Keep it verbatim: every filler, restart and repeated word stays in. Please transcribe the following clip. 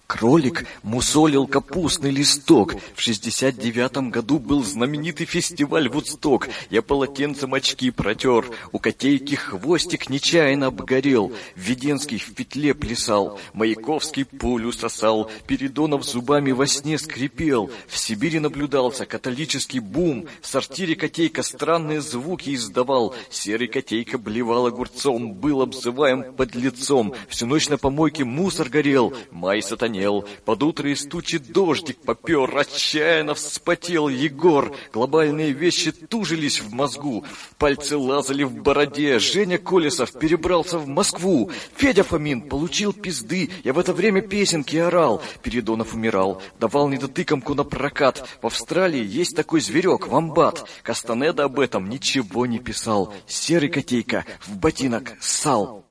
Кролик мусолил капустный листок. В шестьдесят девятом году был знаменитый фестиваль Вудсток. Я полотенцем очки протер. У котейки хвостик нечаянно обгорел. Введенский в петле плясал. Маяковский пулю сосал. Передонов зубами во сне скрипел. В Сибири наблюдался католический бум. В сортире котейка странные звуки издавал. Серый котейка блевал огурцом. Был обзываем подлецом. Всю ночь на помойке мусор горел. Май сатанел. Под утро и стучит дождик попер. Отчаянно вспотел Егор. Глобальные вещи тужились в мозгу. Пальцы лазали в бороде. Женя Колесов перебрался в Москву. Федя Фомин получил пизды. Я в это время песенки орал. Передонов умирал. Давал недотыкомку на прокат. В Австралии есть такой зверек, вомбат. Кастанеда об этом ничего не писал. Серый котейка в ботинок ссал.